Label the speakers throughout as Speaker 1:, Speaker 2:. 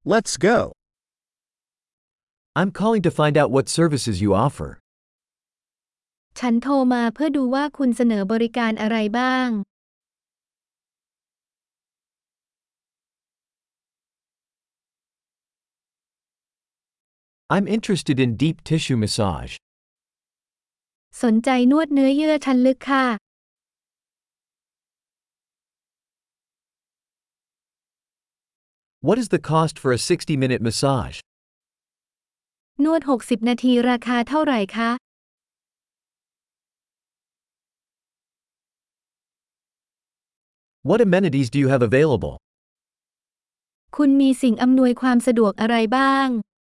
Speaker 1: Let's go.
Speaker 2: I'm calling to find out what services you offer.
Speaker 3: ฉันโทรมาเพื่อดูว่าคุณเสนอบริการอะไรบ้าง
Speaker 2: I'm interested in deep tissue massage.
Speaker 3: สนใจนวดเนื้อเยื่อชั้นลึกค่ะ
Speaker 2: What is the cost for a 60-minute massage?
Speaker 3: นวด60นาทีราคาเท่าไหร่คะ
Speaker 2: What amenities do you have available?
Speaker 3: คุณมีสิ่งอำนวยความสะดวกอะไรบ้าง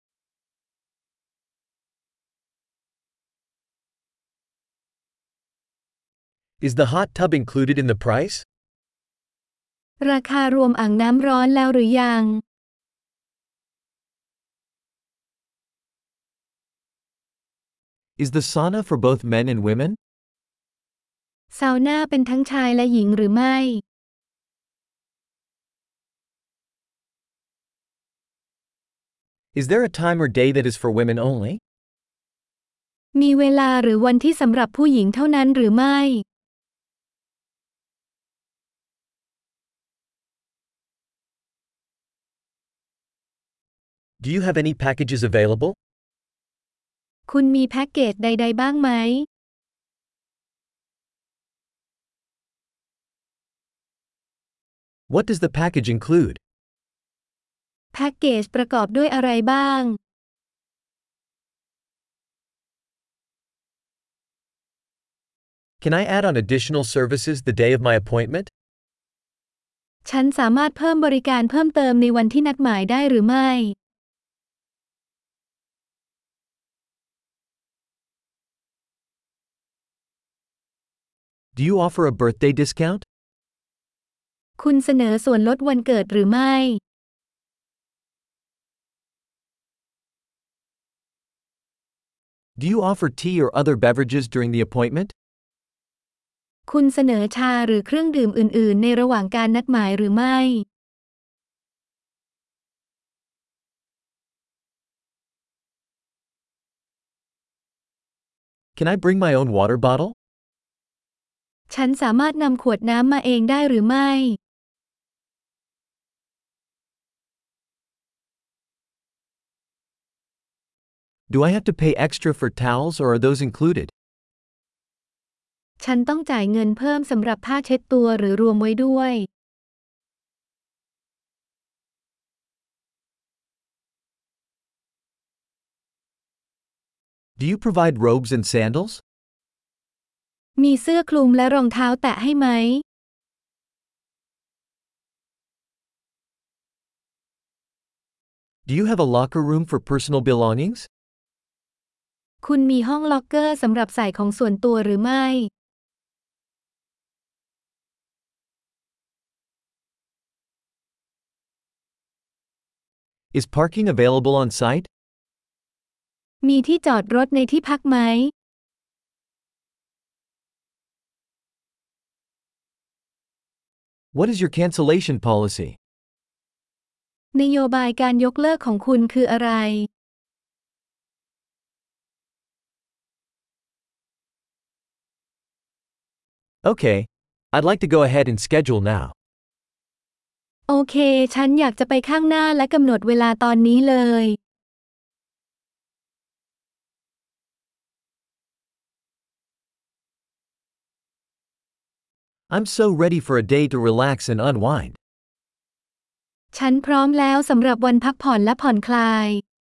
Speaker 2: Is the hot tub included in the price?
Speaker 3: ราคารวมอ่างน้ำร้อนแล้วหรือยัง
Speaker 2: Is the sauna for both men and women?
Speaker 3: ซาวน่าเป็นทั้งชายและหญิงหรือไม่
Speaker 2: Is there a time or day that is for women only?
Speaker 3: มีเวลาหรือวันที่สำหรับผู้หญิงเท่านั้นหรือไม่
Speaker 2: Do you have any packages available?
Speaker 3: คุณมีแพ็กเกจใดๆบ้างไหม
Speaker 2: What does the package include?
Speaker 3: แพ็กเกจประกอบด้วยอะไรบ้าง
Speaker 2: Can I add on additional services the day of my appointment?
Speaker 3: ฉันสามารถเพิ่มบริการเพิ่มเติมในวันที่นัดหมายได้หรือไม่
Speaker 2: Do you offer a birthday discount?
Speaker 3: คุณเสนอส่วนลดวันเกิดหรือไม่
Speaker 2: Do you offer tea or other beverages during the appointment?
Speaker 3: คุณเสนอชาหรือเครื่องดื่มอื่นๆในระหว่างการนัดหมายหรือไม่
Speaker 2: Can I bring my own water bottle?
Speaker 3: ฉันสามารถนำขวดน้ำมาเองได้หรือไม่
Speaker 2: Do I have to pay extra for towels or are those included?
Speaker 3: ฉันต้องจ่ายเงินเพิ่มสำหรับผ้าเช็ดตัวหรือรวมไว้ด้วย
Speaker 2: Do you provide robes and sandals?
Speaker 3: มีเสื้อคลุมและรองเท้าแตะให้ไหม
Speaker 2: Do you have a locker room for personal belongings?
Speaker 3: คุณมีห้องล็อกเกอร์สำหรับใส่ของส่วนตัวหรือไม่
Speaker 2: Is parking available on site?
Speaker 3: มีที่จอดรถในที่พักไหม
Speaker 2: What is your cancellation policy?
Speaker 3: นโยบายการยกเลิกของคุณคืออะไร
Speaker 2: Okay, I'd like to go ahead and schedule now.
Speaker 3: โอเค ฉันอยากจะไปข้างหน้าและกำหนดเวลาตอนนี้เลย
Speaker 2: I'm so ready for a day to relax and unwind.
Speaker 3: ฉันพร้อมแล้วสำหรับวันพักผ่อนและผ่อนคลาย